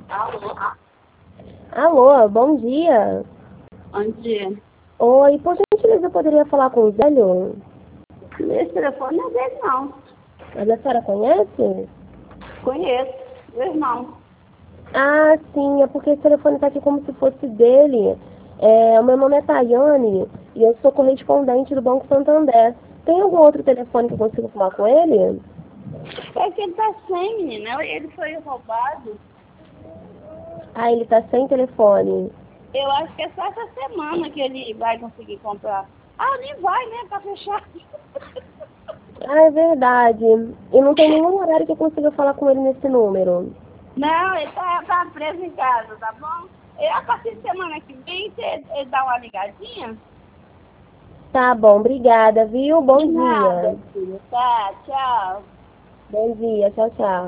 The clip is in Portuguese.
Alô? Alô, bom dia. Bom dia. Oi, por gentileza, eu poderia falar com o Zélio? Esse telefone não é dele, não. Mas a senhora conhece? Conheço. Meu irmão. Ah, sim, é porque esse telefone está aqui como se fosse dele. O meu nome é Tayane e eu sou correspondente do Banco Santander. Tem algum outro telefone que eu consiga falar com ele? É que ele tá sem, menina. Ele foi roubado. Ah, ele está sem telefone. Eu acho que é só essa semana que ele vai conseguir comprar. Ah, nem vai, né? Tá fechado. Ah, é verdade. E não tem nenhum horário que eu consiga falar com ele nesse número. Não, ele tá preso em casa, tá bom? E a partir de semana que vem, ele dá uma ligadinha? Tá bom, obrigada, viu? De Bom nada, dia. filho. Tá, tchau. Bom dia, tchau, tchau.